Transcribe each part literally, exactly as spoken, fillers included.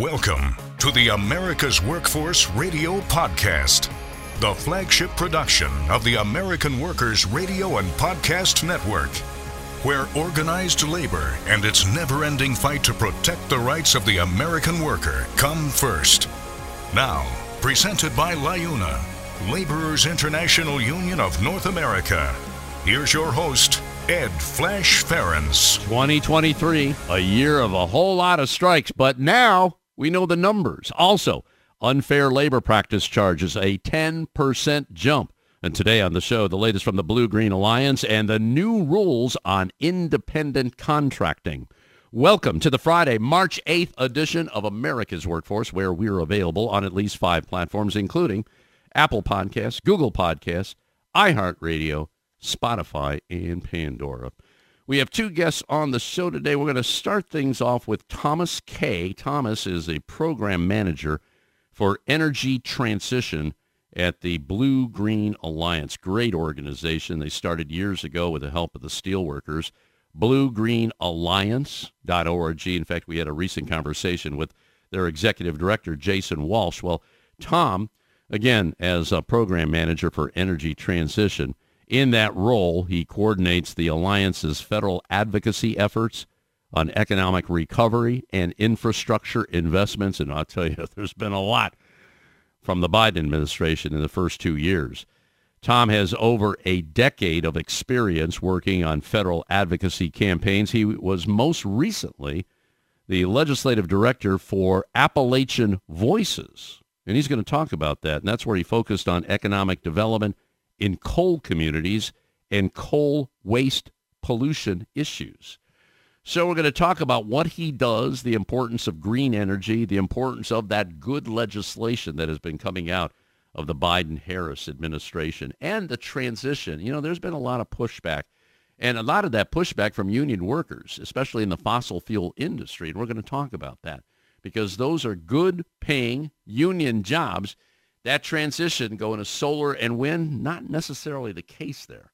Welcome to the America's Workforce Radio Podcast, the flagship production of the American Workers Radio and Podcast Network, where organized labor and its never-ending fight to protect the rights of the American worker come first. Now, presented by LIUNA, Laborers International Union of North America. Here's your host, Ed Flash Ferens. twenty twenty-three, a year of a whole lot of strikes, but now we know the numbers. Also, unfair labor practice charges, a ten percent jump. And today on the show, the latest from the Blue-Green Alliance and the new rules on independent contracting. Welcome to the Friday, March eighth edition of America's Workforce, where we're available on at least five platforms, including Apple Podcasts, Google Podcasts, iHeartRadio, Spotify, and Pandora. We have two guests on the show today. We're going to start things off with Thomas Kay. Thomas is a program manager for energy transition at the Blue-Green Alliance. Great organization. They started years ago with the help of the steelworkers. blue green alliance dot org. In fact, we had a recent conversation with their executive director, Jason Walsh. Well, Tom, again, as a program manager for energy transition, in that role, he coordinates the Alliance's federal advocacy efforts on economic recovery and infrastructure investments. And I'll tell you, there's been a lot from the Biden administration in the first two years. Tom has over a decade of experience working on federal advocacy campaigns. He was most recently the legislative director for Appalachian Voices. And he's going to talk about that. And that's where he focused on economic development in coal communities and coal waste pollution issues. So we're going to talk about what he does, the importance of green energy, the importance of that good legislation that has been coming out of the Biden-Harris administration, and the transition. You know, there's been a lot of pushback, and a lot of that pushback from union workers, especially in the fossil fuel industry. And we're going to talk about that because those are good-paying union jobs. That transition going to solar and wind, not necessarily the case there.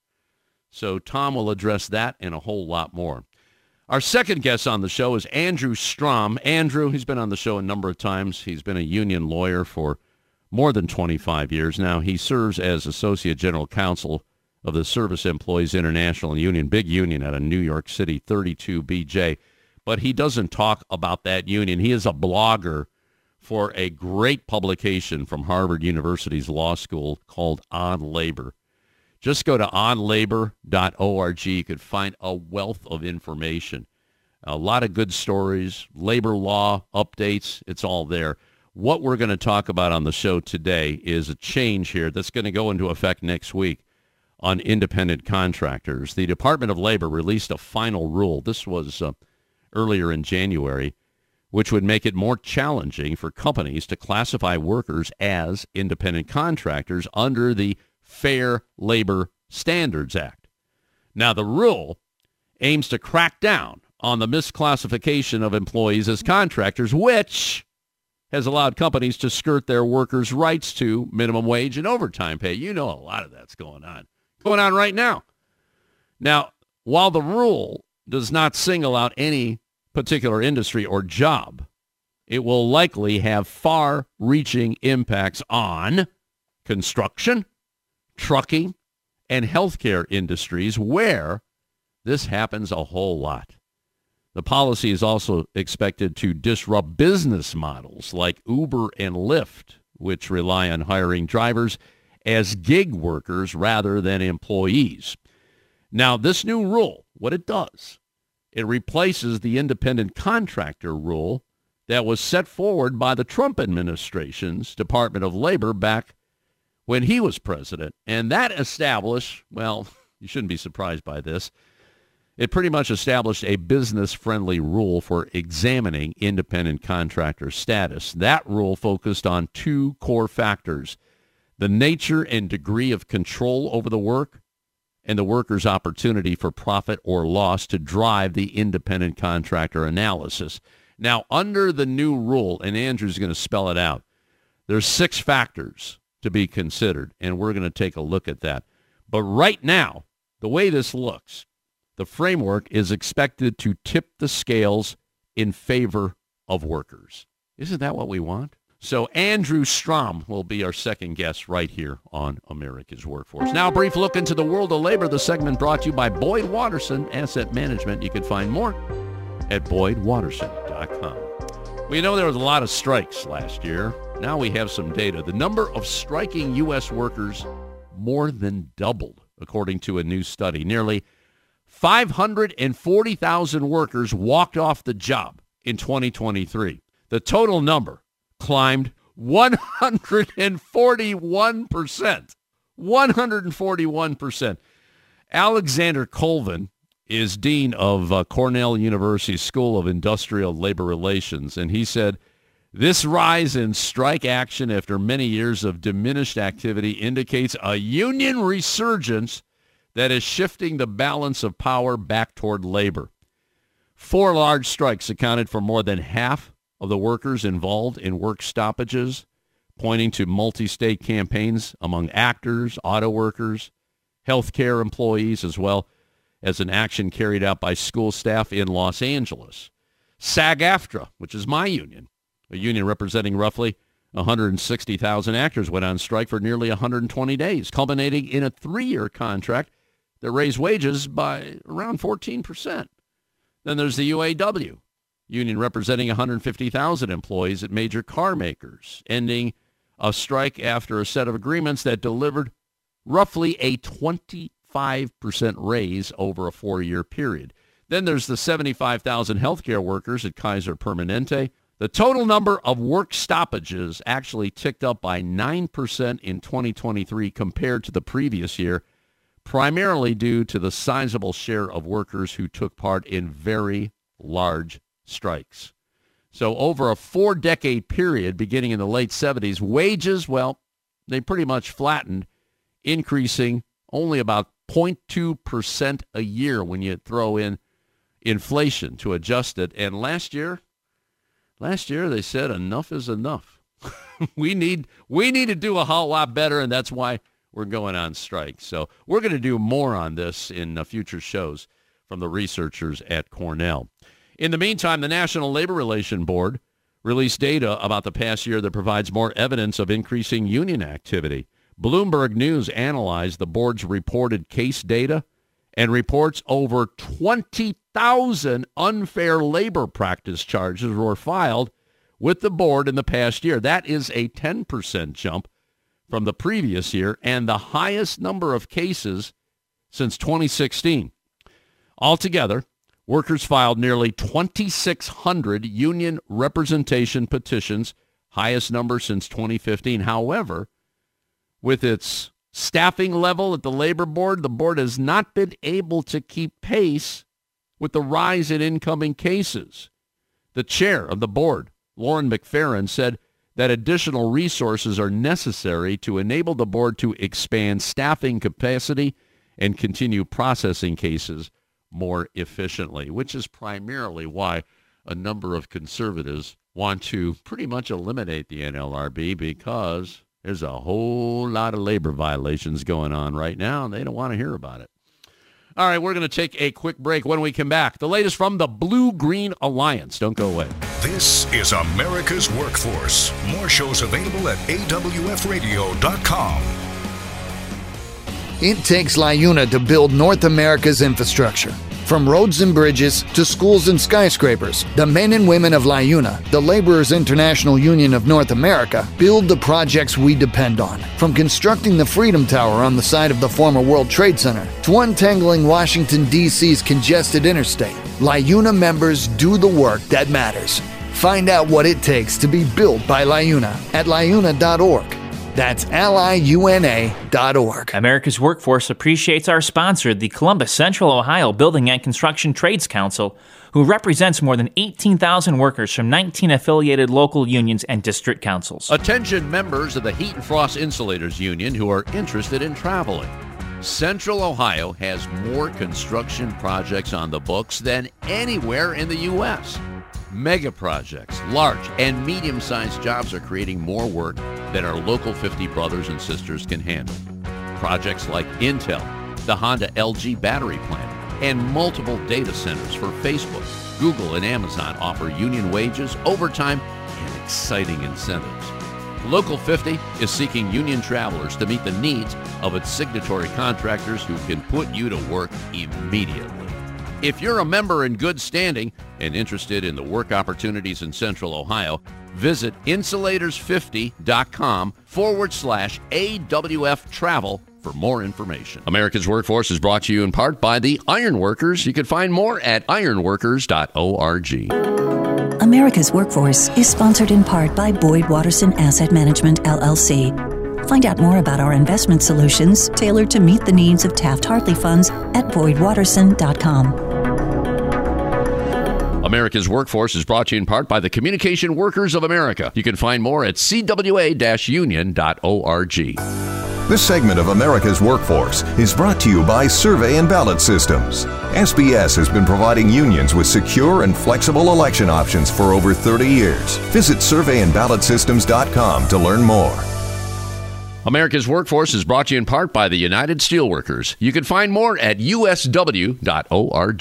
So Tom will address that and a whole lot more. Our second guest on the show is Andrew Strom. Andrew, he's been on the show a number of times. He's been a union lawyer for more than twenty-five years now. He serves as Associate General Counsel of the Service Employees International Union, big union out of New York City, thirty-two B J. But he doesn't talk about that union. He is a blogger for a great publication from Harvard University's law school called On Labor. Just go to on labor dot org. You could find a wealth of information. A lot of good stories, labor law updates, it's all there. What we're going to talk about on the show today is a change here that's going to go into effect next week on independent contractors. The Department of Labor released a final rule. This was uh, earlier in January, which would make it more challenging for companies to classify workers as independent contractors under the Fair Labor Standards Act. Now, the rule aims to crack down on the misclassification of employees as contractors, which has allowed companies to skirt their workers' rights to minimum wage and overtime pay. You know, a lot of that's going on. Going on right now. Now, while the rule does not single out any particular industry or job, it will likely have far-reaching impacts on construction, trucking, and healthcare industries where this happens a whole lot. The policy is also expected to disrupt business models like Uber and Lyft, which rely on hiring drivers as gig workers rather than employees. Now, this new rule, what it does, it replaces the independent contractor rule that was set forward by the Trump administration's Department of Labor back when he was president. And that established, well, you shouldn't be surprised by this, it pretty much established a business-friendly rule for examining independent contractor status. That rule focused on two core factors: the nature and degree of control over the work, and the worker's opportunity for profit or loss to drive the independent contractor analysis. Now, under the new rule, and Andrew's going to spell it out, there's six factors to be considered, and we're going to take a look at that. But right now, the way this looks, the framework is expected to tip the scales in favor of workers. Isn't that what we want? So Andrew Strom will be our second guest right here on America's Workforce. Now, a brief look into the world of labor. The segment brought to you by Boyd Watterson Asset Management. You can find more at boyd watterson dot com. We know there was a lot of strikes last year. Now we have some data. The number of striking U S workers more than doubled, according to a new study. Nearly five hundred forty thousand workers walked off the job in twenty twenty-three. The total number climbed one hundred forty-one percent. one hundred forty-one percent. Alexander Colvin is dean of uh, Cornell University School of Industrial Labor Relations, and he said, this rise in strike action after many years of diminished activity indicates a union resurgence that is shifting the balance of power back toward labor. Four large strikes accounted for more than half of the workers involved in work stoppages, pointing to multi-state campaigns among actors, auto workers, healthcare employees, as well as an action carried out by school staff in Los Angeles. SAG-AFTRA, which is my union, a union representing roughly one hundred sixty thousand actors, went on strike for nearly one hundred twenty days, culminating in a three-year contract that raised wages by around fourteen percent. Then there's the U A W, union representing one hundred fifty thousand employees at major car makers, ending a strike after a set of agreements that delivered roughly a twenty-five percent raise over a four-year period. Then there's the seventy-five thousand healthcare workers at Kaiser Permanente. The total number of work stoppages actually ticked up by nine percent in twenty twenty-three compared to the previous year, primarily due to the sizable share of workers who took part in very large strikes. So over a four-decade period beginning in the late seventies, wages, well, they pretty much flattened, increasing only about zero point two percent a year when you throw in inflation to adjust it. And last year, last year they said enough is enough. we need we need to do a whole lot better, and that's why we're going on strike. So we're going to do more on this in uh, future shows from the researchers at Cornell. In the meantime, the National Labor Relations Board released data about the past year that provides more evidence of increasing union activity. Bloomberg News analyzed the board's reported case data and reports over twenty thousand unfair labor practice charges were filed with the board in the past year. That is a ten percent jump from the previous year and the highest number of cases since twenty sixteen. Altogether, workers filed nearly twenty-six hundred union representation petitions, highest number since twenty fifteen. However, with its staffing level at the labor board, the board has not been able to keep pace with the rise in incoming cases. The chair of the board, Lauren McFerrin, said that additional resources are necessary to enable the board to expand staffing capacity and continue processing cases more efficiently, which is primarily why a number of conservatives want to pretty much eliminate the N L R B, because there's a whole lot of labor violations going on right now, and they don't want to hear about it. All right, we're going to take a quick break. When we come back, the latest from the Blue-Green Alliance. Don't go away. This is America's Workforce. More shows available at A W F radio dot com. It takes LiUNA to build North America's infrastructure. From roads and bridges to schools and skyscrapers, the men and women of LiUNA, the Laborers International Union of North America, build the projects we depend on. From constructing the Freedom Tower on the site of the former World Trade Center to untangling Washington, D C's congested interstate, LiUNA members do the work that matters. Find out what it takes to be built by LiUNA at liuna dot org. That's L I U N A dot org. America's Workforce appreciates our sponsor, the Columbus Central Ohio Building and Construction Trades Council, who represents more than eighteen thousand workers from nineteen affiliated local unions and district councils. Attention members of the Heat and Frost Insulators Union who are interested in traveling. Central Ohio has more construction projects on the books than anywhere in the U S Mega projects, large and medium-sized jobs are creating more work than our local fifty brothers and sisters can handle. Projects like Intel, the Honda L G battery plant, and multiple data centers for Facebook, Google, and Amazon offer union wages, overtime, and exciting incentives. Local fifty is seeking union travelers to meet the needs of its signatory contractors who can put you to work immediately. If you're a member in good standing and interested in the work opportunities in Central Ohio, visit insulators50.com forward slash AWF travel for more information. America's Workforce is brought to you in part by the Ironworkers. You can find more at ironworkers dot org. America's Workforce is sponsored in part by Boyd Watterson Asset Management, L L C. Find out more about our investment solutions tailored to meet the needs of Taft-Hartley funds at boyd watterson dot com. America's Workforce is brought to you in part by the Communication Workers of America. You can find more at c w a dash union dot org. This segment of America's Workforce is brought to you by Survey and Ballot Systems. S B S has been providing unions with secure and flexible election options for over thirty years. Visit survey and ballot systems dot com to learn more. America's Workforce is brought to you in part by the United Steelworkers. You can find more at u s w dot org.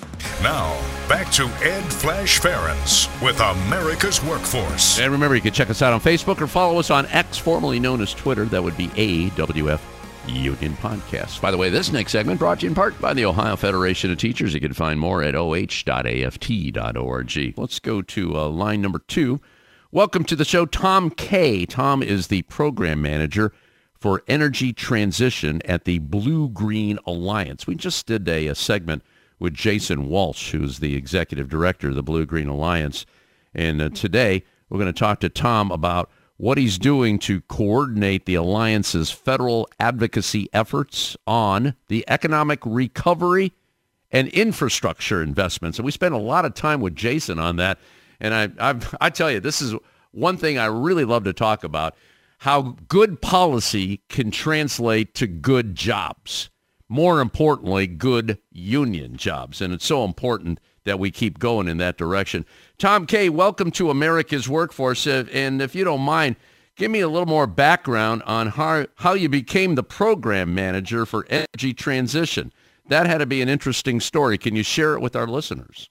Now, back to Ed Flash Ferens with America's Workforce. And remember, you can check us out on Facebook or follow us on X, formerly known as Twitter. That would be A W F Union Podcast. By the way, this next segment brought to you in part by the Ohio Federation of Teachers. You can find more at o h dot a f t dot org. Let's go to uh, line number two. Welcome to the show, Tom Kay. Tom is the program manager for energy transition at the Blue Green Alliance. We just did a, a segment with Jason Walsh, who's the executive director of the Blue Green Alliance. And uh, today we're going to talk to Tom about what he's doing to coordinate the Alliance's federal advocacy efforts on the economic recovery and infrastructure investments. And we spent a lot of time with Jason on that. And I, I've, I tell you, this is one thing I really love to talk about, how good policy can translate to good jobs. More importantly, good union jobs. And it's so important that we keep going in that direction. Tom Kay, welcome to America's Workforce. And if you don't mind, give me a little more background on how, how you became the program manager for energy transition. That had to be an interesting story. Can you share it with our listeners?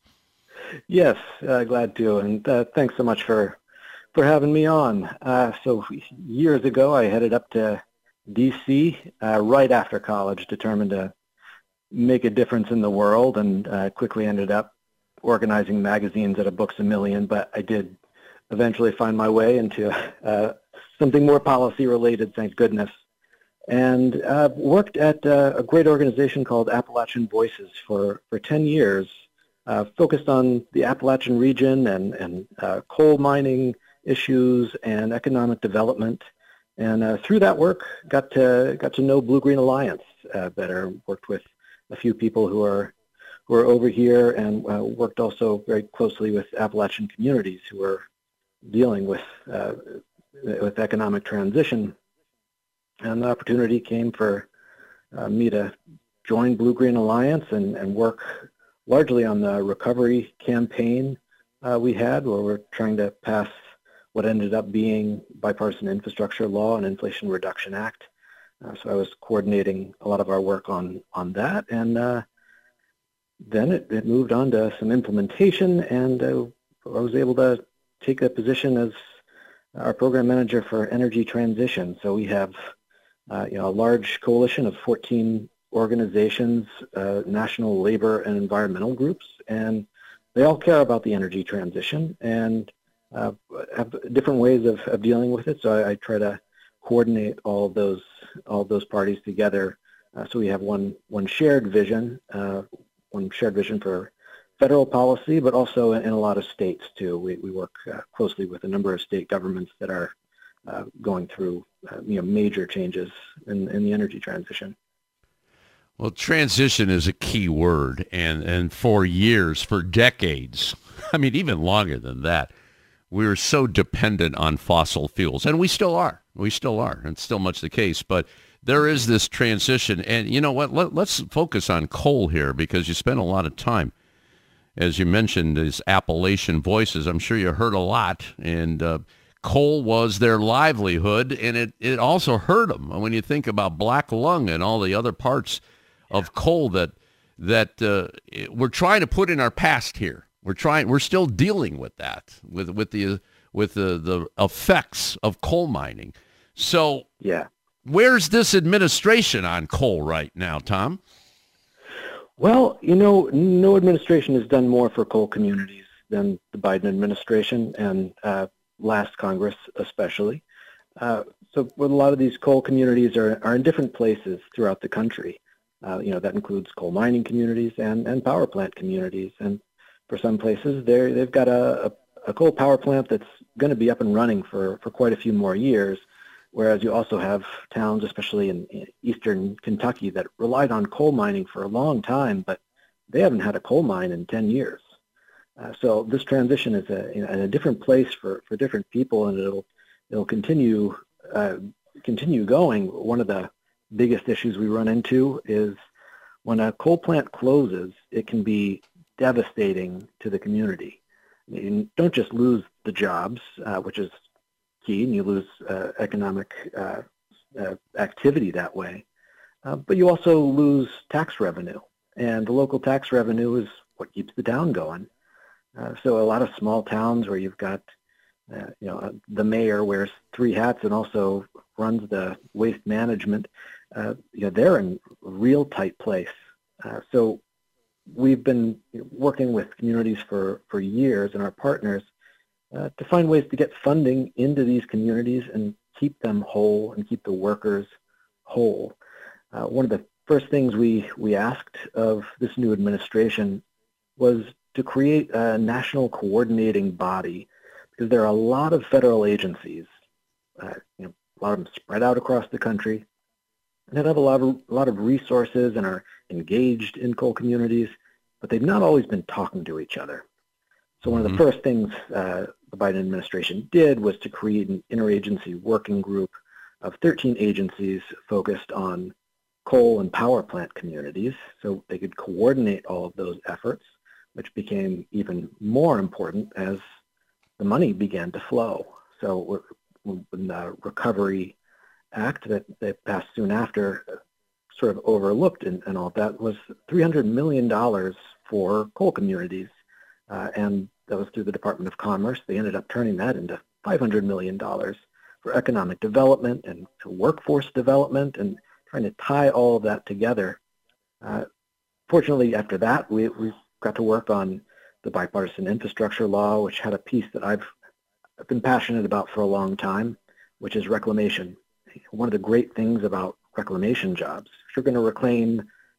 Yes, uh, glad to. And uh, thanks so much for, for having me on. Uh, so years ago, I headed up to D C uh, right after college, determined to make a difference in the world, and uh, quickly ended up organizing magazines at a Books a Million. But I did eventually find my way into uh, something more policy related, thank goodness, and uh, worked at uh, a great organization called Appalachian Voices for, for ten years, uh, focused on the Appalachian region and, and uh, coal mining issues and economic development. And uh, through that work, got to got to know Blue Green Alliance uh, better. Worked with a few people who are who are over here, and uh, worked also very closely with Appalachian communities who are dealing with uh, with economic transition. And the opportunity came for uh, me to join Blue Green Alliance and, and work largely on the recovery campaign uh, we had, where we're trying to pass what ended up being bipartisan infrastructure law and Inflation Reduction Act. Uh, so I was coordinating a lot of our work on, on that. And uh, then it, it moved on to some implementation, and uh, I was able to take a position as our program manager for energy transition. So we have uh, you know, a large coalition of fourteen organizations, uh, national labor and environmental groups, and they all care about the energy transition and Uh, have different ways of, of dealing with it. So I, I try to coordinate all of those all of those parties together, uh, so we have one one shared vision, uh, one shared vision for federal policy, but also in, in a lot of states too. We we work uh, closely with a number of state governments that are uh, going through uh, you know major changes in, in the energy transition. Well, transition is a key word, and and for years, for decades, I mean even longer than that, we were so dependent on fossil fuels, and we still are. We still are. It's still much the case, but there is this transition. And you know what? Let, let's focus on coal here, because you spent a lot of time, as you mentioned, these Appalachian Voices. I'm sure you heard a lot, and uh, coal was their livelihood, and it, it also hurt them. When you think about black lung and all the other parts of coal that that uh, we're trying to put in our past here. We're trying. We're still dealing with that, with with the with the, the effects of coal mining. So yeah. Where's this administration on coal right now, Tom? Well, you know, no administration has done more for coal communities than the Biden administration, and uh, last Congress especially. Uh, so a lot of these coal communities are, are in different places throughout the country. Uh, you know, that includes coal mining communities and, and power plant communities. And for some places, they're, they've got a, a, a coal power plant that's going to be up and running for, for quite a few more years. Whereas you also have towns, especially in, in eastern Kentucky, that relied on coal mining for a long time, but they haven't had a coal mine in ten years. Uh, so this transition is a, in a different place for, for different people, and it'll it'll continue uh, continue going. One of the biggest issues we run into is when a coal plant closes, it can be devastating to the community. You don't just lose the jobs, uh, which is key, and you lose uh, economic uh, uh, activity that way. Uh, but you also lose tax revenue, and the local tax revenue is what keeps the town going. Uh, so a lot of small towns where you've got, uh, you know, uh, the mayor wears three hats and also runs the waste management, uh, you know, they're in a real tight place. Uh, so we've been working with communities for, for years and our partners Uh, to find ways to get funding into these communities and keep them whole and keep the workers whole. Uh, one of the first things we, we asked of this new administration was to create a national coordinating body, because there are a lot of federal agencies, uh, you know, a lot of them spread out across the country, that have a lot of, a lot of resources and are engaged in coal communities, but they've not always been talking to each other. So one of the first things uh, the Biden administration did was to create an interagency working group of thirteen agencies focused on coal and power plant communities, so they could coordinate all of those efforts, which became even more important as the money began to flow. So when the Recovery Act that they passed soon after sort of overlooked and, and all of that was three hundred million dollars for coal communities, uh, and that was through the Department of Commerce. They ended up turning that into five hundred million dollars for economic development and workforce development and trying to tie all of that together. Uh, fortunately, after that, we, we got to work on the bipartisan infrastructure law, which had a piece that I've been passionate about for a long time, which is reclamation. One of the great things about reclamation jobs, if you're going to reclaim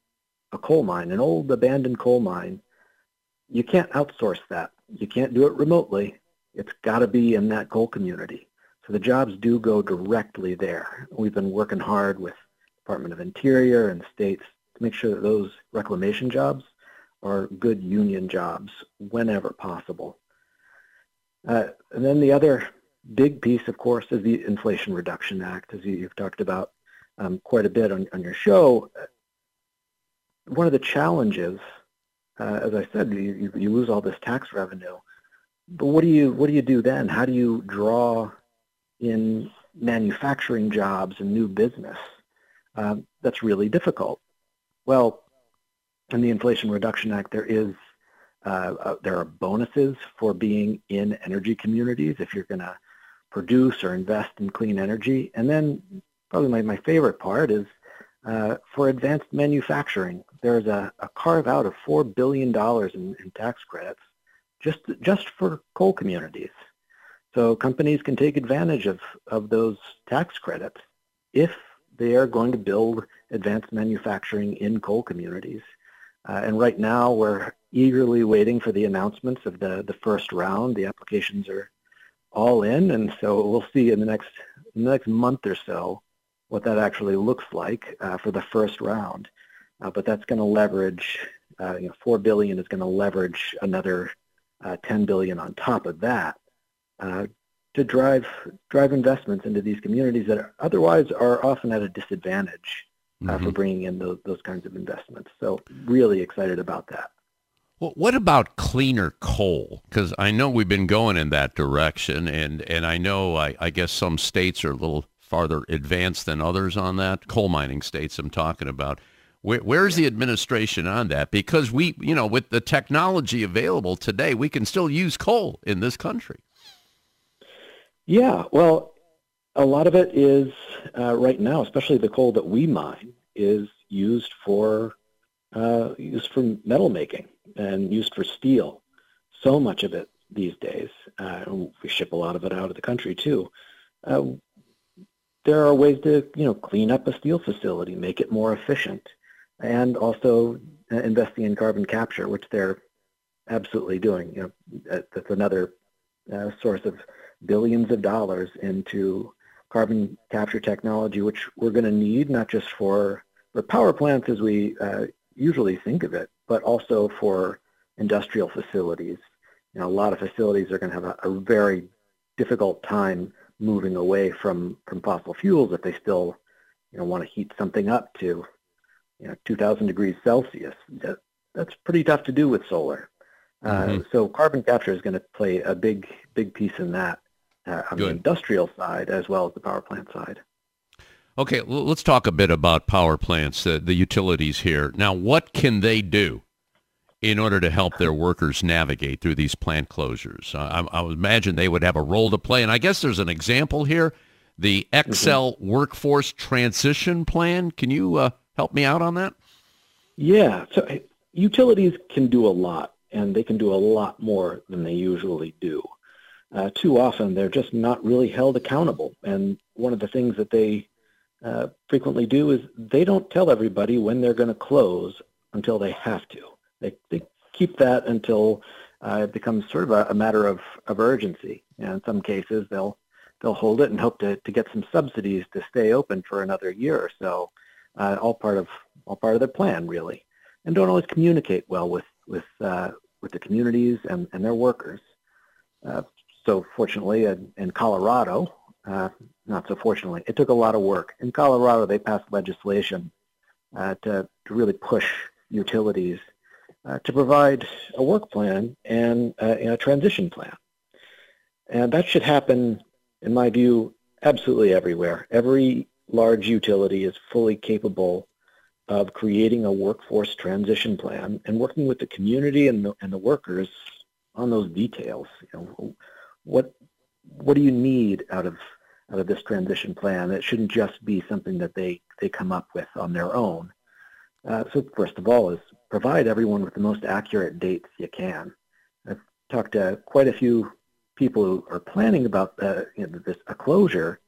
a coal mine, an old abandoned coal mine, you can't outsource that. You can't do it remotely. It's got to be in that coal community. So the jobs do go directly there. We've been working hard with Department of Interior and states to make sure that those reclamation jobs are good union jobs whenever possible. Uh, and then the other big piece, of course, is the Inflation Reduction Act, as you, you've talked about um, quite a bit on, on your show. One of the challenges, Uh, as I said, you, you lose all this tax revenue. But what do you what do you do then? How do you draw in manufacturing jobs and new business? Uh, that's really difficult. Well, in the Inflation Reduction Act, there is uh, uh, there are bonuses for being in energy communities if you're going to produce or invest in clean energy. And then probably my, my favorite part is Uh, for advanced manufacturing. There's a, a carve out of four billion dollars in, in tax credits just just for coal communities. So companies can take advantage of, of those tax credits if they are going to build advanced manufacturing in coal communities. Uh, and right now we're eagerly waiting for the announcements of the, the first round. The applications are all in, and so we'll see in the next, in the next month or so what that actually looks like uh, for the first round. Uh, but that's going to leverage, uh, you know, four billion dollars is going to leverage another uh, ten billion dollars on top of that uh, to drive drive investments into these communities that are, otherwise are often at a disadvantage uh, mm-hmm. for bringing in those, those kinds of investments. So really excited about that. Well, what about cleaner coal? Because I know we've been going in that direction, and, and I know I, I guess some states are a little farther advanced than others on that. Coal mining states I'm talking about. Where, where's the administration on that? Because we, you know, with the technology available today, we can still use coal in this country. Yeah, well, a lot of it is uh, right now, especially the coal that we mine, is used for uh, used for metal making and used for steel. So much of it these days, uh, we ship a lot of it out of the country too. Uh, there are ways to, you know, clean up a steel facility, make it more efficient, and also uh, investing in carbon capture, which they're absolutely doing. You know, that's another uh, source of billions of dollars into carbon capture technology, which we're going to need not just for, for power plants as we uh, usually think of it, but also for industrial facilities. You know, a lot of facilities are going to have a, a very difficult time moving away from, from fossil fuels if they still, you know, want to heat something up to, you know, two thousand degrees Celsius. That, that's pretty tough to do with solar. Mm-hmm. Uh, so carbon capture is going to play a big, big piece in that uh, on Good. the industrial side as well as the power plant side. Okay, well, let's talk a bit about power plants, uh, the utilities here. Now, what can they do in order to help their workers navigate through these plant closures? Uh, I, I would imagine they would have a role to play, and I guess there's an example here, the Xcel mm-hmm. Workforce Transition Plan. Can you uh, help me out on that? Yeah, so utilities can do a lot, and they can do a lot more than they usually do. Uh, too often, they're just not really held accountable, and one of the things that they uh, frequently do is they don't tell everybody when they're going to close until they have to. They, they keep that until uh, it becomes sort of a, a matter of, of urgency. And in some cases, they'll they'll hold it and hope to, to get some subsidies to stay open for another year or so. Uh, all part of all part of their plan, really, and don't always communicate well with with uh, with the communities and, and their workers. Uh, so fortunately, in, in Colorado, uh, not so fortunately, it took a lot of work. In Colorado, they passed legislation uh, to, to really push utilities Uh, to provide a work plan and, uh, and a transition plan. And that should happen, in my view, absolutely everywhere. Every large utility is fully capable of creating a workforce transition plan and working with the community and the, and the workers on those details. You know, what what do you need out of out of this transition plan? It shouldn't just be something that they, they come up with on their own. Uh, so first of all is provide everyone with the most accurate dates you can. I've talked to quite a few people who are planning about uh, you know, this a closure,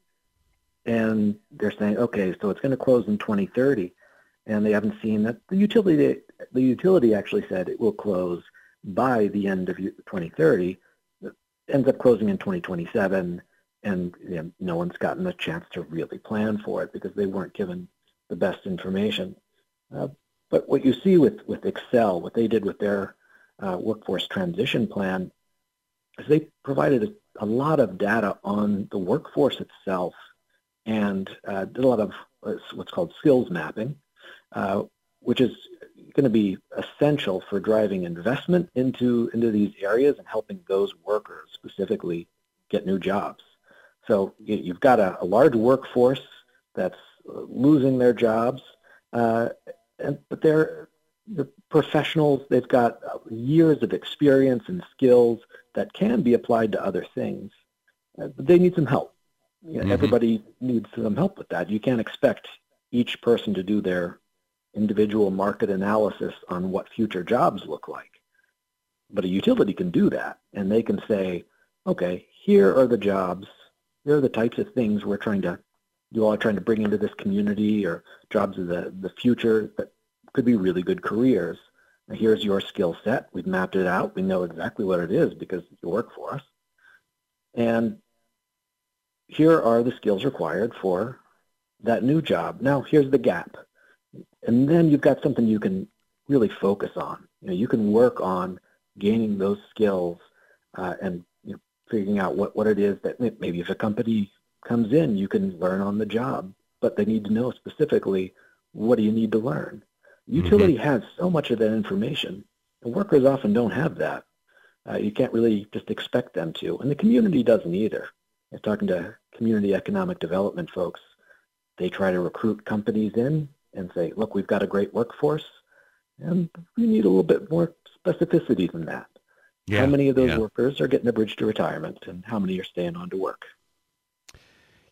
and they're saying, okay, so it's going to close in twenty thirty, and they haven't seen that the utility. The utility actually said it will close by the end of twenty thirty. It ends up closing in twenty twenty-seven, and you know, no one's gotten a chance to really plan for it because they weren't given the best information. Uh, but what you see with, with Xcel, what they did with their uh, workforce transition plan, is they provided a, a lot of data on the workforce itself and uh, did a lot of what's called skills mapping, uh, which is going to be essential for driving investment into, into these areas and helping those workers specifically get new jobs. So you, you've got a, a large workforce that's losing their jobs, uh, And, but they're, they're professionals. They've got years of experience and skills that can be applied to other things. Uh, but they need some help. You know, mm-hmm. Everybody needs some help with that. You can't expect each person to do their individual market analysis on what future jobs look like. But a utility can do that, and they can say, okay, here are the jobs. Here are the types of things we're trying to you all are trying to bring into this community, or jobs of the, the future that could be really good careers. Now, here's your skill set. We've mapped it out. We know exactly what it is because you work for us. And here are the skills required for that new job. Now, here's the gap. And then you've got something you can really focus on. You know, you can work on gaining those skills uh, and you know, figuring out what, what it is that maybe if a company comes in, you can learn on the job, but they need to know specifically what do you need to learn. Utility mm-hmm. has so much of that information, and workers often don't have that. Uh, you can't really just expect them to, and the community doesn't either. I was talking to community economic development folks. They try to recruit companies in and say, look, we've got a great workforce, and we need a little bit more specificity than that. Yeah, how many of those yeah. workers are getting a bridge to retirement, and how many are staying on to work?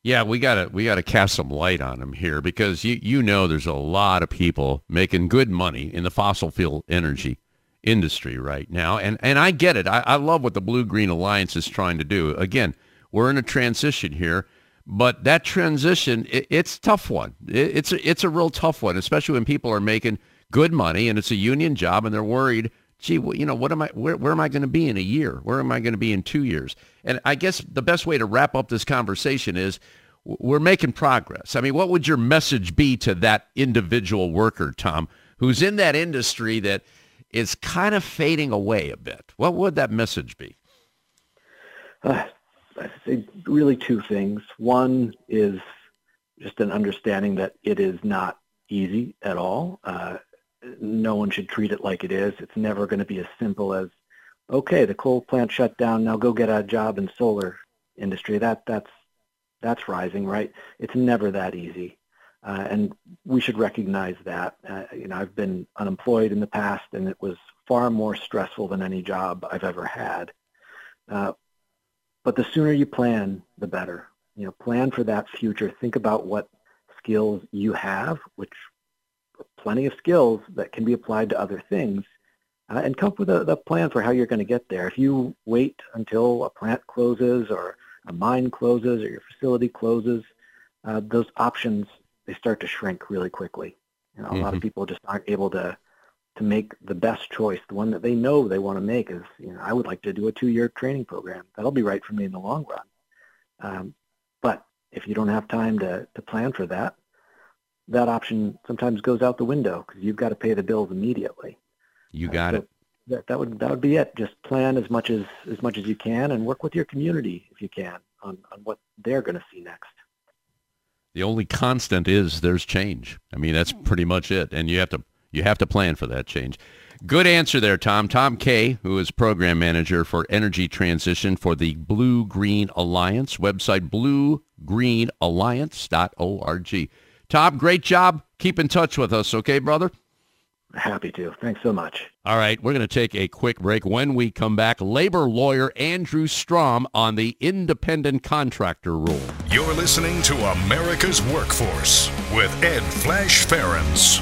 Yeah, we gotta we gotta cast some light on them here because you you know there's a lot of people making good money in the fossil fuel energy industry right now, and and I get it. I, I love what the Blue Green Alliance is trying to do. Again, we're in a transition here, but that transition it, it's a tough one. It, it's a, it's a real tough one, especially when people are making good money and it's a union job and they're worried. Gee, well, you know, what am I? Where, where am I going to be in a year? Where am I going to be in two years? And I guess the best way to wrap up this conversation is we're making progress. I mean, what would your message be to that individual worker, Tom, who's in that industry that is kind of fading away a bit? What would that message be? Uh, I say really two things. One is just an understanding that it is not easy at all. Uh, No one should treat it like it is. It's never going to be as simple as, okay, the coal plant shut down, now go get a job in solar industry. That that's that's rising, right? It's never that easy, uh, and we should recognize that. Uh, you know, I've been unemployed in the past, and it was far more stressful than any job I've ever had. Uh, but the sooner you plan, the better. You know, plan for that future. Think about what skills you have, which plenty of skills that can be applied to other things, uh, and come up with a, a plan for how you're going to get there. If you wait until a plant closes or a mine closes or your facility closes, uh, those options, they start to shrink really quickly. You know, a mm-hmm. lot of people just aren't able to to make the best choice. The one that they know they want to make is, you know, I would like to do a two-year training program. That'll be right for me in the long run. Um, but if you don't have time to, to plan for that, that option sometimes goes out the window because you've got to pay the bills immediately. You got uh, so it. That, that would that would be it. Just plan as much as as much as you can, and work with your community if you can on, on what they're going to see next. The only constant is there's change. I mean, that's pretty much it, and you have to you have to plan for that change. Good answer there, Tom. Tom Kay, who is program manager for energy transition for the Blue Green Alliance website, blue green alliance dot org. Tom, great job. Keep in touch with us, okay, brother? Happy to. Thanks so much. All right, we're going to take a quick break. When we come back, labor lawyer Andrew Strom on the independent contractor rule. You're listening to America's Workforce with Ed Flash Ferens.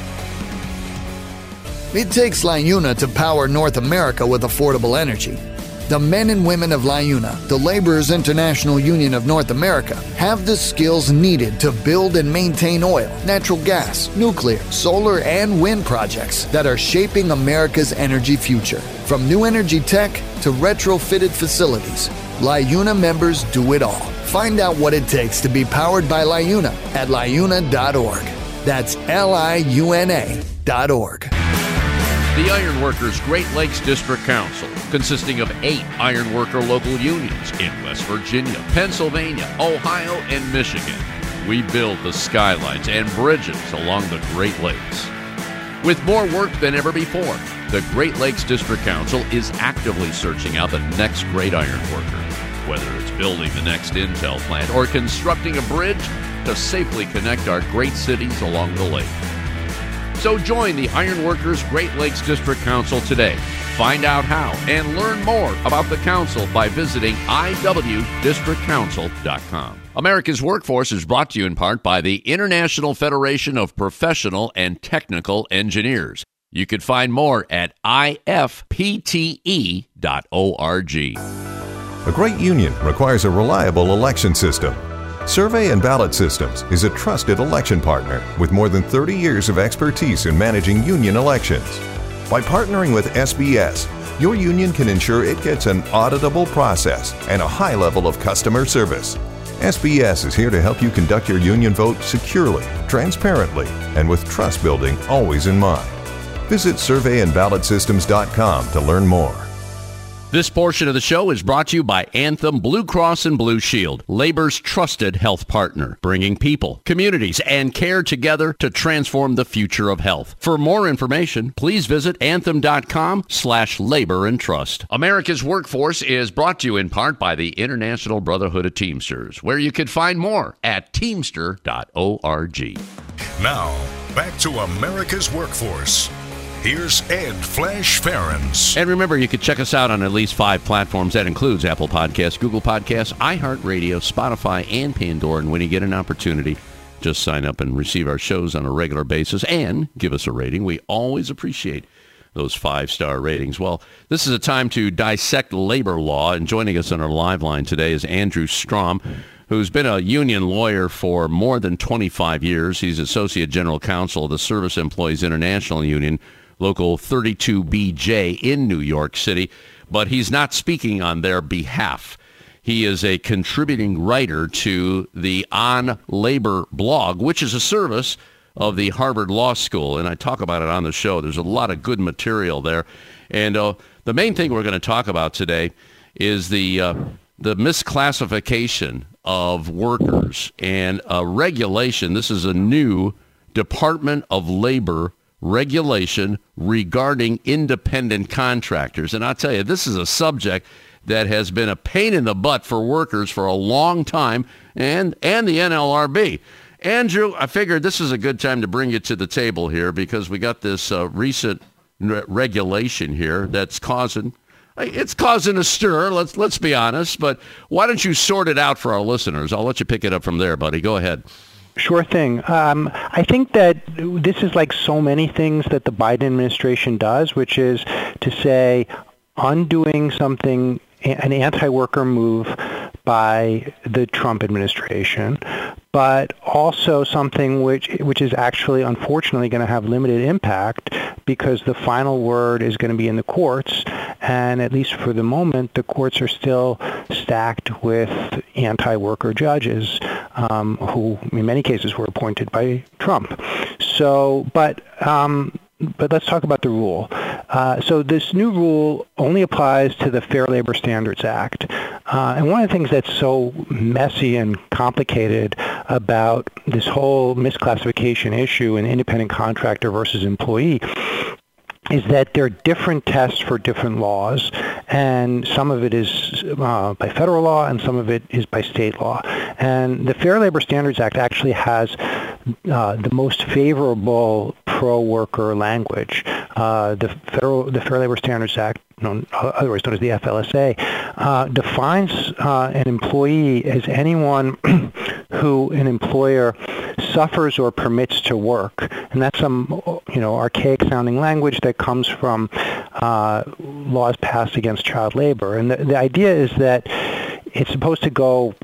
It takes LiUNA to power North America with affordable energy. The men and women of LiUNA, the Laborers International Union of North America, have the skills needed to build and maintain oil, natural gas, nuclear, solar, and wind projects that are shaping America's energy future. From new energy tech to retrofitted facilities, LiUNA members do it all. Find out what it takes to be powered by LiUNA at liuna dot org. That's L I U N A dot org. The Iron Workers Great Lakes District Council, consisting of eight iron worker local unions in West Virginia, Pennsylvania, Ohio, and Michigan. We build the skylines and bridges along the Great Lakes. With more work than ever before, the Great Lakes District Council is actively searching out the next great iron worker, whether it's building the next Intel plant or constructing a bridge to safely connect our great cities along the lake. So join the Iron Workers Great Lakes District Council today. Find out how and learn more about the council by visiting I W district council dot com. America's Workforce is brought to you in part by the International Federation of Professional and Technical Engineers. You can find more at I F P T E dot org. A great union requires a reliable election system. Survey and Ballot Systems is a trusted election partner with more than thirty years of expertise in managing union elections. By partnering with S B S, your union can ensure it gets an auditable process and a high level of customer service. S B S is here to help you conduct your union vote securely, transparently, and with trust building always in mind. Visit survey and ballot systems dot com to learn more. This portion of the show is brought to you by Anthem Blue Cross and Blue Shield, Labor's trusted health partner, bringing people, communities, and care together to transform the future of health. For more information, please visit anthem.com slash labor and trust. America's Workforce is brought to you in part by the International Brotherhood of Teamsters, where you can find more at teamster dot org. Now, back to America's Workforce. Here's Ed Flash Ferenc. And remember, you can check us out on at least five platforms. That includes Apple Podcasts, Google Podcasts, iHeartRadio, Spotify, and Pandora. And when you get an opportunity, just sign up and receive our shows on a regular basis and give us a rating. We always appreciate those five-star ratings. Well, this is a time to dissect labor law, and joining us on our live line today is Andrew Strom, who's been a union lawyer for more than twenty-five years. He's Associate General Counsel of the Service Employees International Union, Local thirty-two B J in New York City, but he's not speaking on their behalf. He is a contributing writer to the On Labor blog, which is a service of the Harvard Law School, and I talk about it on the show. There's a lot of good material there. And uh, the main thing we're going to talk about today is the uh, the misclassification of workers and a regulation. This is a new Department of Labor regulation regarding independent contractors. And I'll tell you, this is a subject that has been a pain in the butt for workers for a long time, and, and the N L R B. Andrew, I figured this is a good time to bring you to the table here because we got this uh, recent re- regulation here that's causing, it's causing a stir, let's, let's be honest, but why don't you sort it out for our listeners? I'll let you pick it up from there, buddy. Go ahead. Sure thing. Um, I think that this is like so many things that the Biden administration does, which is to say undoing something, an anti-worker move by the Trump administration, but also something which which is actually unfortunately going to have limited impact because the final word is going to be in the courts, and at least for the moment, the courts are still stacked with anti-worker judges um, who, in many cases, were appointed by Trump. So, but um, but let's talk about the rule. Uh, so this new rule only applies to the Fair Labor Standards Act. Uh, and one of the things that's so messy and complicated about this whole misclassification issue in independent contractor versus employee is that there are different tests for different laws, and some of it is uh, by federal law and some of it is by state law. And the Fair Labor Standards Act actually has uh, the most favorable pro-worker language. Uh, the federal, the Fair Labor Standards Act, known, otherwise known as the F L S A, uh, defines uh, an employee as anyone who an employer suffers or permits to work, and that's some, you know, archaic-sounding language that comes from uh, laws passed against child labor. And the, the idea is that it's supposed to go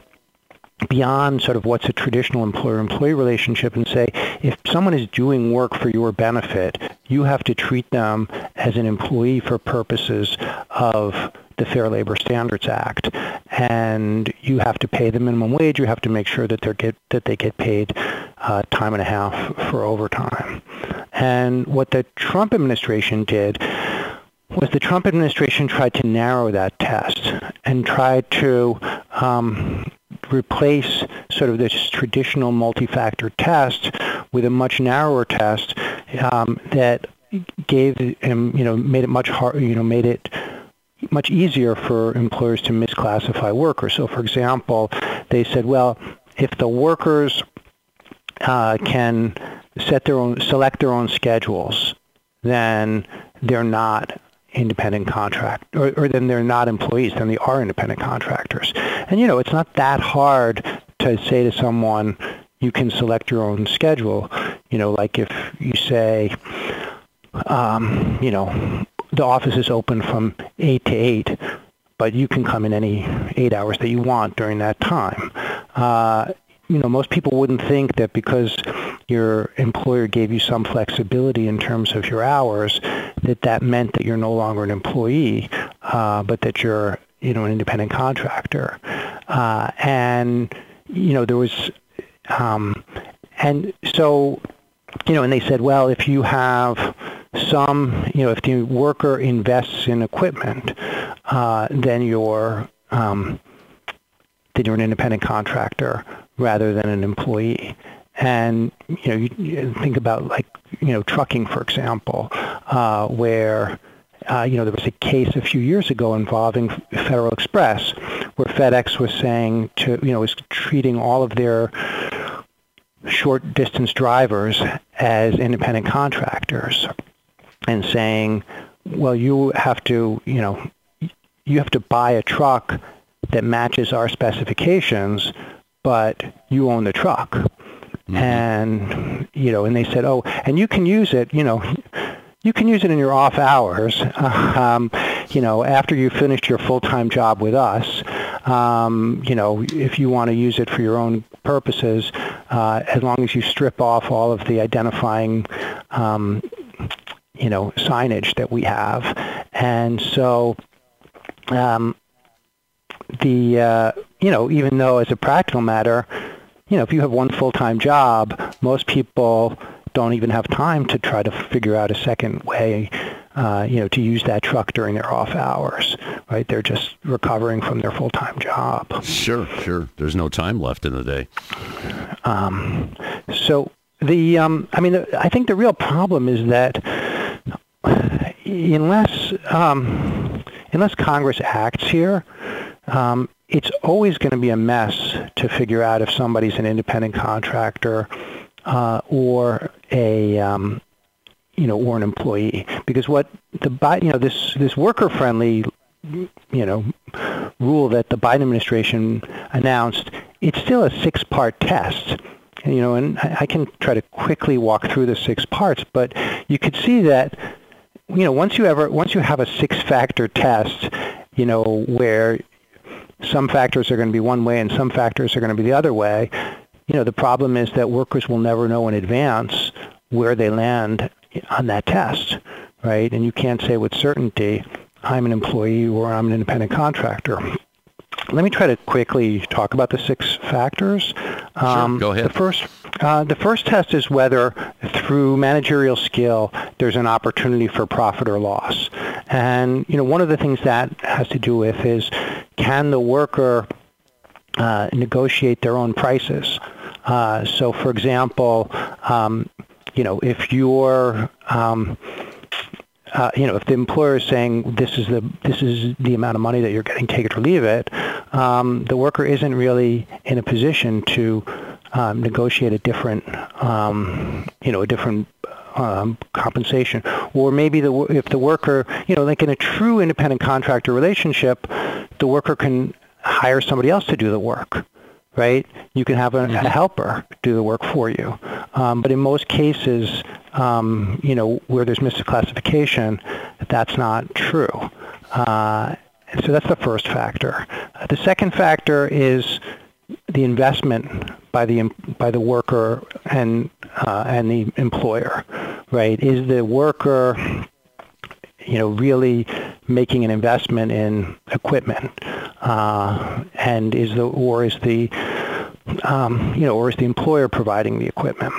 beyond sort of what's a traditional employer-employee relationship and say, if someone is doing work for your benefit, you have to treat them as an employee for purposes of the Fair Labor Standards Act, and you have to pay the minimum wage. You have to make sure that they get that they get paid uh, time and a half for overtime. And what the Trump administration did was the Trump administration tried to narrow that test and tried to um, replace sort of this traditional multi-factor test with a much narrower test um, that gave him, you know, made it much hard, you know, made it much easier for employers to misclassify workers. So, for example, they said, well, if the workers uh, can set their own, select their own schedules, then they're not independent contract, or, or then they're not employees, then they are independent contractors. And, you know, it's not that hard to say to someone, you can select your own schedule. You know, like if you say, um, you know, the office is open from eight to eight, but you can come in any eight hours that you want during that time. Uh, you know, most people wouldn't think that because your employer gave you some flexibility in terms of your hours, that that meant that you're no longer an employee, uh, but that you're, you know, an independent contractor. Uh, and, you know, there was, um, and so, you know, and they said, well, if you have some, you know, if the worker invests in equipment, uh, then you're um, then you're an independent contractor rather than an employee. And you know, you, you think about like you know trucking, for example, uh, where uh, you know there was a case a few years ago involving Federal Express, where FedEx was saying to you know was treating all of their short distance drivers as independent contractors. and saying, well, you have to, you know, you have to buy a truck that matches our specifications, but you own the truck. Mm-hmm. And, you know, and they said, oh, and you can use it, you know, you can use it in your off hours, um, you know, after you've finished your full-time job with us. Um, you know, if you want to use it for your own purposes, uh, as long as you strip off all of the identifying, um, you know, signage that we have. And so, um, the, uh, you know, even though as a practical matter, you know, if you have one full-time job, most people don't even have time to try to figure out a second way, uh, you know, to use that truck during their off hours, right? They're just recovering from their full-time job. Sure, sure. There's no time left in the day. Um, so the, um, I mean, I think the real problem is that unless, um, unless Congress acts here, um, it's always going to be a mess to figure out if somebody's an independent contractor uh, or a um, you know or an employee, because what the you know this this worker-friendly you know rule that the Biden administration announced, it's still a six-part test. You know, and I can try to quickly walk through the six parts, but you could see that you know once you ever once you have a six-factor test, you know where some factors are going to be one way and some factors are going to be the other way. You know, the problem is that workers will never know in advance where they land on that test, right? And you can't say with certainty, I'm an employee or I'm an independent contractor. Let me try to quickly talk about the six factors. Um, sure, go ahead. The first, uh, the first test is whether through managerial skill there's an opportunity for profit or loss. And, you know, one of the things that has to do with is, can the worker uh, negotiate their own prices? Uh, so, for example, um, you know, if you're, um, uh, you know, if the employer is saying this is the this is the amount of money that you're getting, take it or leave it, um, the worker isn't really in a position to um, negotiate a different, um, you know, a different um, compensation. Or maybe the if the worker, you know, like in a true independent contractor relationship, the worker can hire somebody else to do the work, right? You can have a, a helper do the work for you. Um, but in most cases, um, you know, where there's misclassification, that's not true. Uh, so that's the first factor. Uh, the second factor is the investment by the by the worker and uh, and the employer, right? Is the worker, you know, really making an investment in equipment, uh, and is the or is the um, you know or is the employer providing the equipment?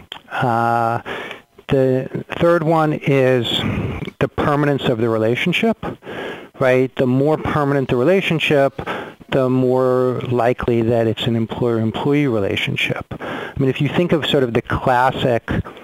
Uh, the third one is the permanence of the relationship, right? The more permanent the relationship, the more likely that it's an employer-employee relationship. I mean, if you think of sort of the classic,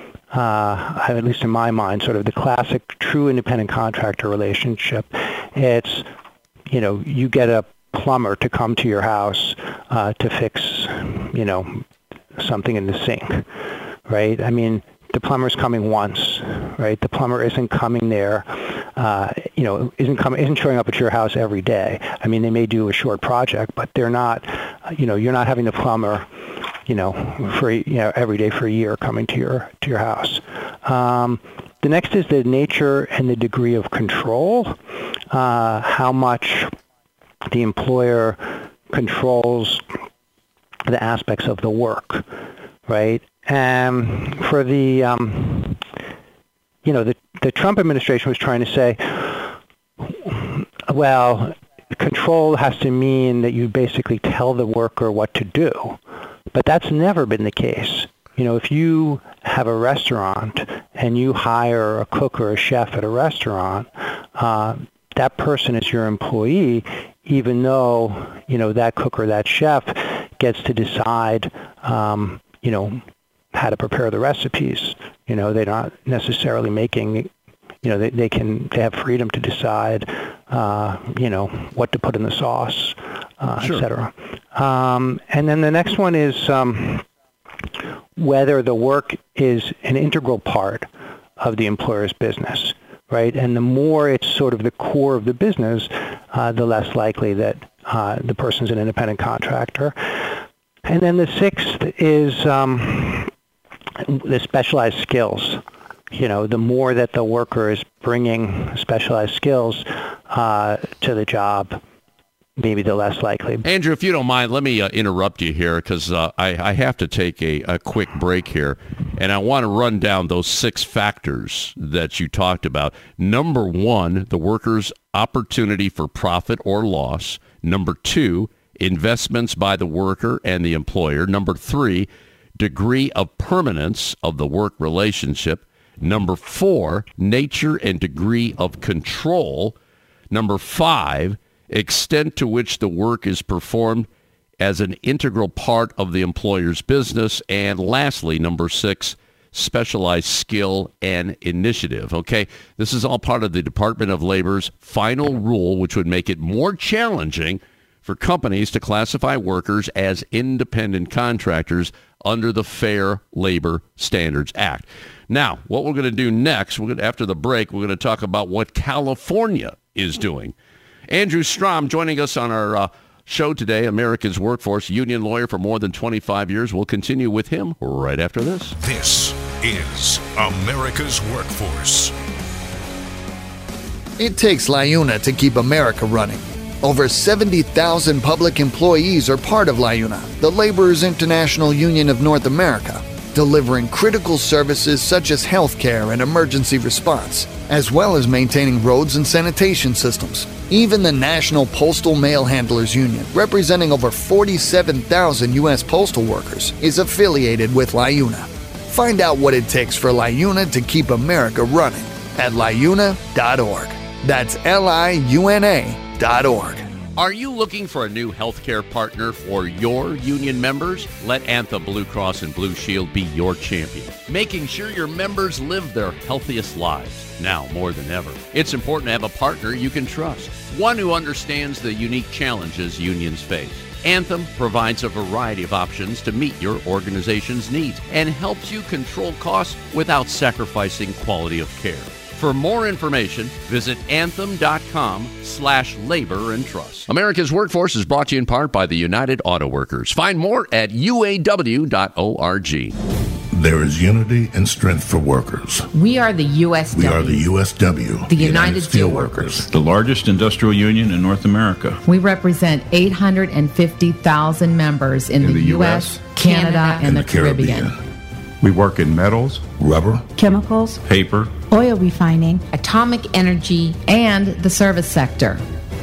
uh, at least in my mind, sort of the classic true independent contractor relationship, it's, you know, you get a plumber to come to your house uh, to fix, you know, something in the sink, right? I mean, the plumber's coming once, right? The plumber isn't coming there, uh, you know, isn't coming, isn't showing up at your house every day. I mean, they may do a short project, but they're not, you know, you're not having the plumber, you know, for you know every day for a year coming to your to your house. Um, the next is the nature and the degree of control, uh, how much the employer controls the aspects of the work, right? And for the, um, you know, the, the Trump administration was trying to say, well, control has to mean that you basically tell the worker what to do. But that's never been the case. You know, if you have a restaurant and you hire a cook or a chef at a restaurant, uh, that person is your employee, even though, you know, that cook or that chef gets to decide, um, you know, how to prepare the recipes. You know, they're not necessarily making, you know, they, they can, they have freedom to decide, uh, you know, what to put in the sauce, uh, sure. et cetera. Um, and then the next one is um, whether the work is an integral part of the employer's business. right? And the more it's sort of the core of the business, uh, the less likely that uh, the person's an independent contractor. And then the sixth is um, the specialized skills. You know, the more that the worker is bringing specialized skills uh, to the job, maybe the less likely. Andrew, if you don't mind, let me uh, interrupt you here because uh, I, I have to take a, a quick break here, and I want to run down those six factors that you talked about. Number one, the worker's opportunity for profit or loss. Number two, investments by the worker and the employer. Number three, degree of permanence of the work relationship. Number four, nature and degree of control. Number five, extent to which the work is performed as an integral part of the employer's business. And lastly, number six, specialized skill and initiative. Okay, this is all part of the Department of Labor's final rule, which would make it more challenging for companies to classify workers as independent contractors under the Fair Labor Standards Act. Now, what we're going to do next, we're going to, after the break, we're going to talk about what California is doing. Andrew Strom joining us on our uh, show today, America's Workforce, union lawyer for more than twenty-five years. We'll continue with him right after this. This is America's Workforce. It takes LIUNA to keep America running. Over seventy thousand public employees are part of LIUNA, the Laborers International Union of North America, delivering critical services such as healthcare and emergency response, as well as maintaining roads and sanitation systems. Even the National Postal Mail Handlers Union, representing over forty-seven thousand U S postal workers, is affiliated with LIUNA. Find out what it takes for LIUNA to keep America running at liuna dot org. That's L I U N A dot org. Are you looking for a new healthcare partner for your union members? Let Anthem Blue Cross and Blue Shield be your champion, making sure your members live their healthiest lives. Now more than ever, it's important to have a partner you can trust, one who understands the unique challenges unions face. Anthem provides a variety of options to meet your organization's needs and helps you control costs without sacrificing quality of care. For more information, visit anthem.com slash labor and trust. America's Workforce is brought to you in part by the United Auto Workers. Find more at U A W dot org. There is unity and strength for workers. We are the U S W. We are the U S W. The United Steelworkers. The largest industrial union in North America. We represent eight hundred fifty thousand members in, in the, the U S, Canada, and, and the, the Caribbean. Caribbean. We work in metals, rubber, chemicals, paper, oil refining, atomic energy, and the service sector.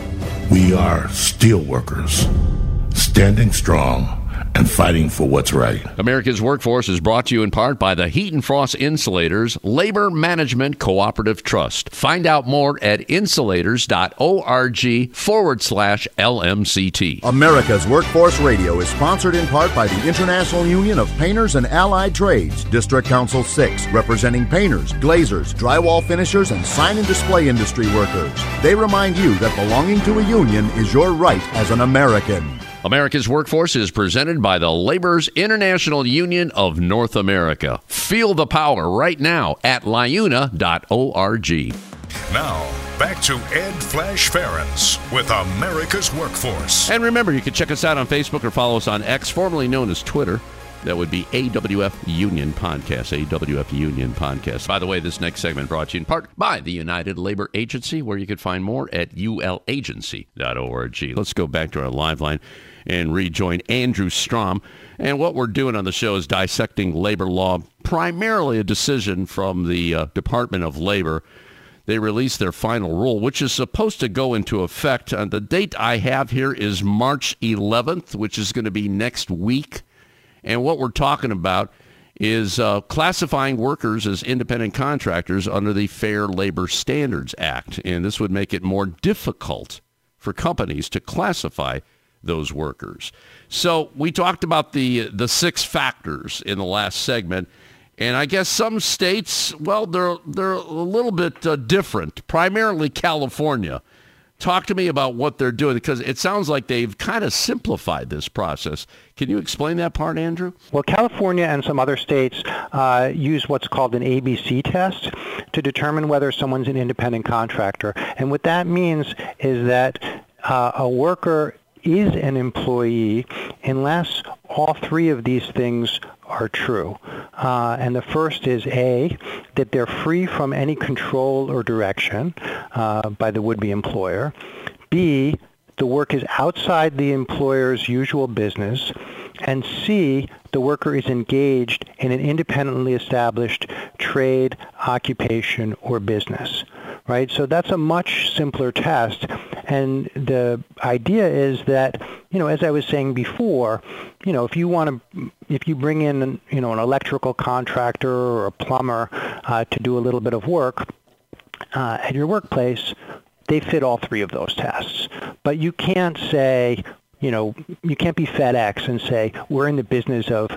We are steelworkers, standing strong and fighting for what's right. America's Workforce is brought to you in part by the Heat and Frost Insulators Labor Management Cooperative Trust. Find out more at insulators.org forward slash LMCT. America's Workforce Radio is sponsored in part by the International Union of Painters and Allied Trades, District Council six, representing painters, glazers, drywall finishers, and sign and display industry workers. They remind you that belonging to a union is your right as an American. America's Workforce is presented by the Laborers International Union of North America. Feel the power right now at liuna dot org. Now, back to Ed Flash Ferens with America's Workforce. And remember, you can check us out on Facebook or follow us on X, formerly known as Twitter. That would be A W F Union Podcast, A W F Union Podcast. By the way, this next segment brought to you in part by the United Labor Agency, where you can find more at U L agency dot org. Let's go back to our live line and rejoin Andrew Strom. And what we're doing on the show is dissecting labor law, primarily a decision from the uh, Department of Labor. They released their final rule, which is supposed to go into effect. Uh, the date I have here is March eleventh, which is going to be next week. And what we're talking about is uh, classifying workers as independent contractors under the Fair Labor Standards Act. And this would make it more difficult for companies to classify those workers. So we talked about the the six factors in the last segment. And I guess some states, well, they're, they're a little bit uh, different, primarily California. Talk to me about what they're doing, because it sounds like they've kind of simplified this process. Can you explain that part, Andrew? Well, California and some other states uh, use what's called an A B C test to determine whether someone's an independent contractor. And what that means is that uh, a worker is an employee unless all three of these things are true. Uh, and the first is A, that they're free from any control or direction uh, by the would-be employer. B, the work is outside the employer's usual business. And C, the worker is engaged in an independently established trade, occupation, or business. Right? So that's a much simpler test. And the idea is that, you know, as I was saying before, you know, if you want to, if you bring in, you know, an electrical contractor or a plumber uh, to do a little bit of work uh, at your workplace, they fit all three of those tests. But you can't say, you know, you can't be FedEx and say, we're in the business of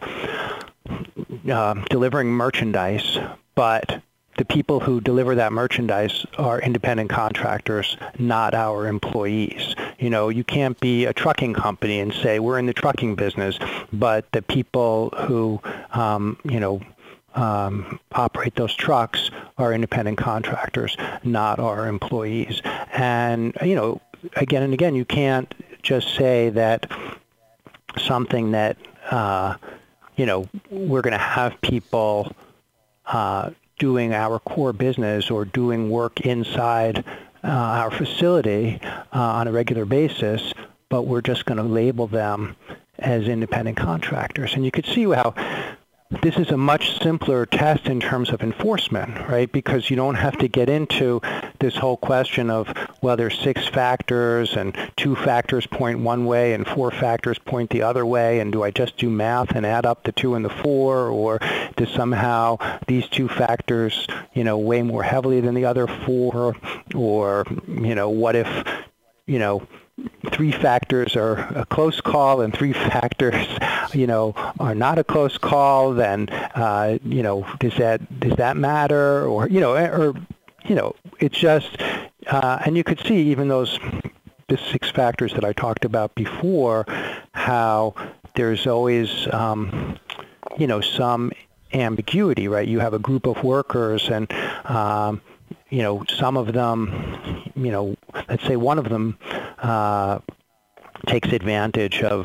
uh, delivering merchandise, but the people who deliver that merchandise are independent contractors, not our employees. You know, you can't be a trucking company and say we're in the trucking business, but the people who, um, you know, um, operate those trucks are independent contractors, not our employees. And, you know, again and again, you can't just say that something that, uh, you know, we're going to have people uh, doing our core business or doing work inside uh, our facility uh, on a regular basis, but we're just going to label them as independent contractors. And you could see how this is a much simpler test in terms of enforcement, right? Because you don't have to get into this whole question of, well, there's six factors and two factors point one way and four factors point the other way, and do I just do math and add up the two and the four, or does somehow these two factors, you know, weigh more heavily than the other four, or, you know, what if, you know, three factors are a close call and three factors, you know, are not a close call, then, uh, you know, does that does that matter? Or, you know, or, you know, it's just, uh, and you could see even those, the six factors that I talked about before, how there's always, um, you know, some ambiguity, right? You have a group of workers and, um, you know, some of them, you know, let's say one of them uh, takes advantage of,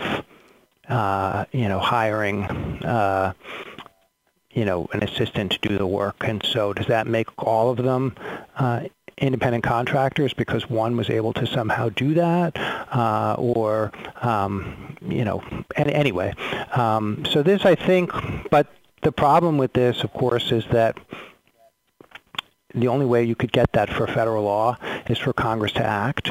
uh, you know, hiring, uh, you know, an assistant to do the work. And so does that make all of them uh, independent contractors because one was able to somehow do that? Uh, or, um, you know, and anyway. Um, so this, I think, but the problem with this, of course, is that the only way you could get that for federal law is for Congress to act,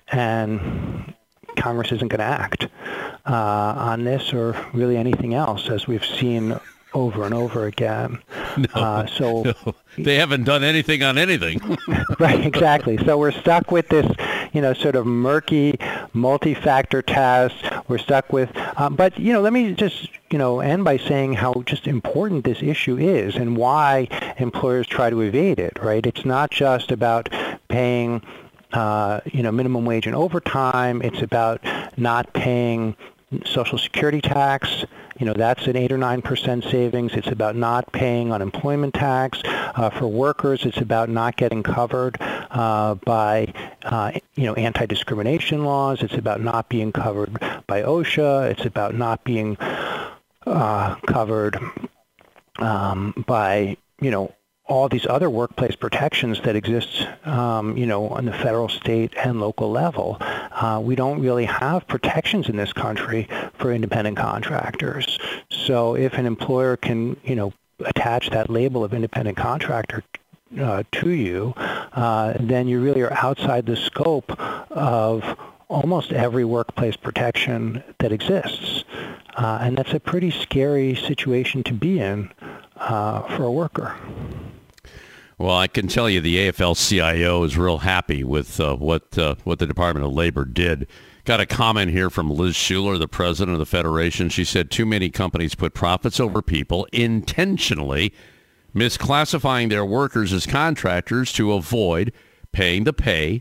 and Congress isn't going to act uh, on this or really anything else, as we've seen over and over again. No, uh, so no, they haven't done anything on anything. Right, exactly. So we're stuck with this, you know, sort of murky multi-factor test. We're stuck with, um, but, you know, let me just, you know, end by saying how just important this issue is and why employers try to evade it, right? It's not just about paying, uh, you know, minimum wage and overtime. It's about not paying Social Security tax. You know, that's an eight or nine percent savings. It's about not paying unemployment tax. Uh, for workers, it's about not getting covered uh, by, uh, you know, anti-discrimination laws. It's about not being covered by OSHA. It's about not being uh, covered um, by, you know, all these other workplace protections that exist, um, you know, on the federal, state, and local level. Uh, we don't really have protections in this country for independent contractors. So if an employer can, you know, attach that label of independent contractor uh, to you, uh, then you really are outside the scope of almost every workplace protection that exists. Uh, and that's a pretty scary situation to be in uh, for a worker. Well, I can tell you the A F L C I O is real happy with uh, what uh, what the Department of Labor did. Got a comment here from Liz Schuler, the president of the Federation. She said too many companies put profits over people intentionally, misclassifying their workers as contractors to avoid paying the pay,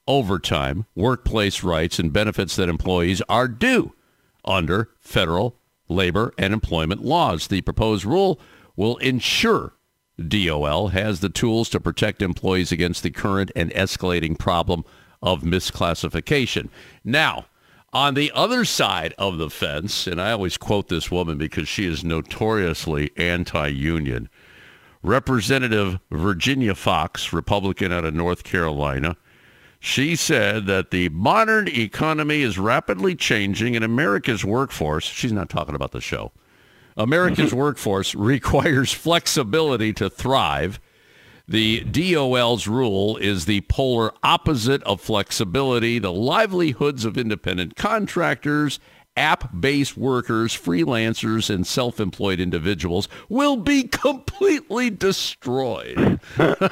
overtime, workplace rights, and benefits that employees are due under federal labor and employment laws. The proposed rule will ensure D O L has the tools to protect employees against the current and escalating problem of misclassification. Now, on the other side of the fence, and I always quote this woman because she is notoriously anti-union, Representative Virginia Foxx, Republican out of North Carolina, she said that the modern economy is rapidly changing and America's workforce, she's not talking about the show, America's workforce requires flexibility to thrive. The D O L's rule is the polar opposite of flexibility. The livelihoods of independent contractors, app-based workers, freelancers, and self-employed individuals will be completely destroyed.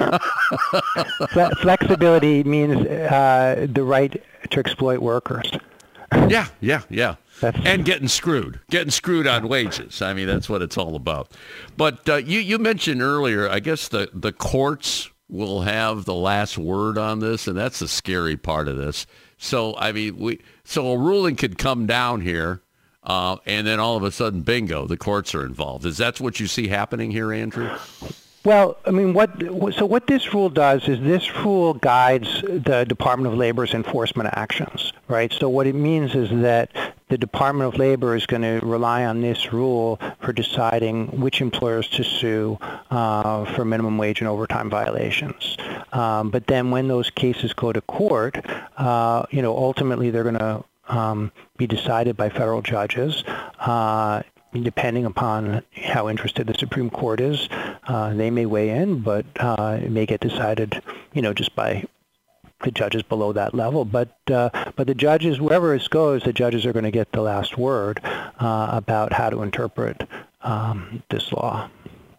Flexibility means uh, the right to exploit workers. Yeah, yeah, yeah. That's... And getting screwed, getting screwed on wages. I mean, that's what it's all about. But uh, you, you mentioned earlier, I guess the, the courts will have the last word on this, and that's the scary part of this. So, I mean, we so a ruling could come down here, uh, and then all of a sudden, bingo, the courts are involved. Is that what you see happening here, Andrew? Well, I mean, what so what this rule does is this rule guides the Department of Labor's enforcement actions, right? So what it means is that the Department of Labor is going to rely on this rule for deciding which employers to sue uh, for minimum wage and overtime violations. Um, but then when those cases go to court, uh, you know, ultimately they're going to um, be decided by federal judges. Uh, Depending upon how interested the Supreme Court is, uh, they may weigh in, but uh, it may get decided, you know, just by the judges below that level. But uh, but the judges, wherever it goes, the judges are going to get the last word uh, about how to interpret um, this law.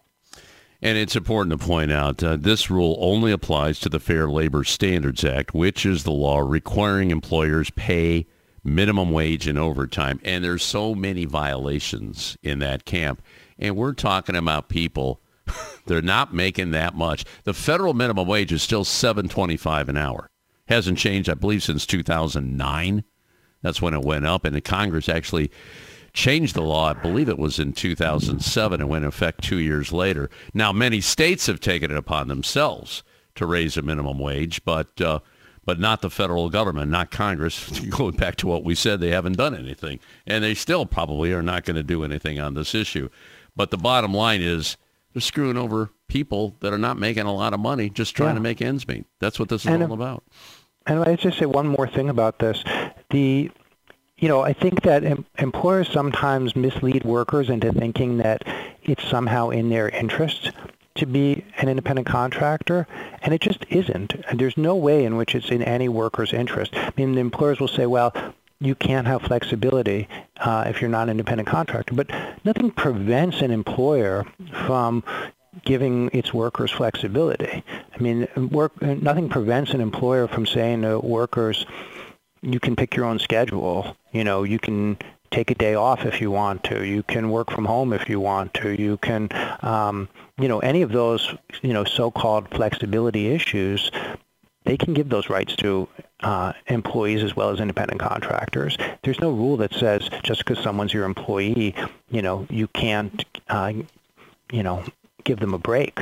And it's important to point out uh, this rule only applies to the Fair Labor Standards Act, which is the law requiring employers pay minimum wage and overtime. And there's so many violations in that camp. And we're talking about people, they're not making that much. The federal minimum wage is still seven dollars and twenty-five cents an hour. Hasn't changed, I believe, since two thousand nine. That's when it went up. And the Congress actually changed the law. I believe it was in two thousand seven and went into effect two years later. Now, many states have taken it upon themselves to raise a minimum wage, but uh, but not the federal government, not Congress. Going back to what we said, they haven't done anything. And they still probably are not going to do anything on this issue. But the bottom line is they're screwing over people that are not making a lot of money, just trying yeah. to make ends meet. That's what this is and, all about. And I'd just say one more thing about this. The, you know, I think that em- employers sometimes mislead workers into thinking that it's somehow in their interest to be an independent contractor, and it just isn't. There's no way in which it's in any worker's interest. I mean, the employers will say, well, you can't have flexibility uh, if you're not an independent contractor, but nothing prevents an employer from giving its workers flexibility. I mean, work, nothing prevents an employer from saying to workers, you can pick your own schedule, you know, you can take a day off if you want to. You can work from home if you want to. You can, um, you know, any of those, you know, so-called flexibility issues, they can give those rights to uh, employees as well as independent contractors. There's no rule that says just because someone's your employee, you know, you can't, uh, you know, give them a break.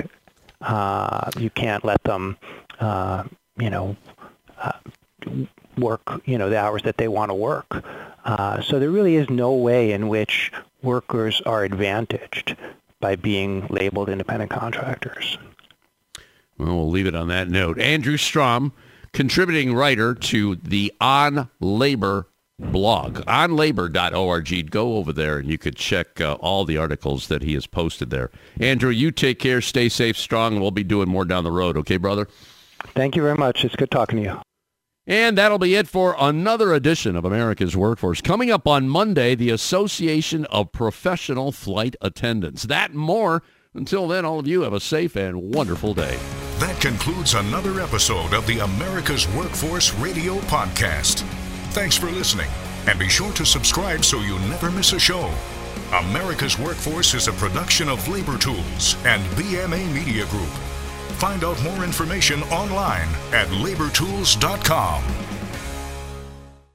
Uh, you can't let them, uh, you know, uh, work, you know, the hours that they want to work. Uh, so there really is no way in which workers are advantaged by being labeled independent contractors. Well, we'll leave it on that note. Andrew Strom, contributing writer to the On Labor blog, on labor dot org. Go over there and you could check uh, all the articles that he has posted there. Andrew, you take care, stay safe, strong, and we'll be doing more down the road. Okay, brother? Thank you very much. It's good talking to you. And that'll be it for another edition of America's Workforce. Coming up on Monday, the Association of Professional Flight Attendants. That and more. Until then, all of you have a safe and wonderful day. That concludes another episode of the America's Workforce Radio Podcast. Thanks for listening, and be sure to subscribe so you never miss a show. America's Workforce is a production of Labor Tools and B M A Media Group. Find out more information online at labor tools dot com.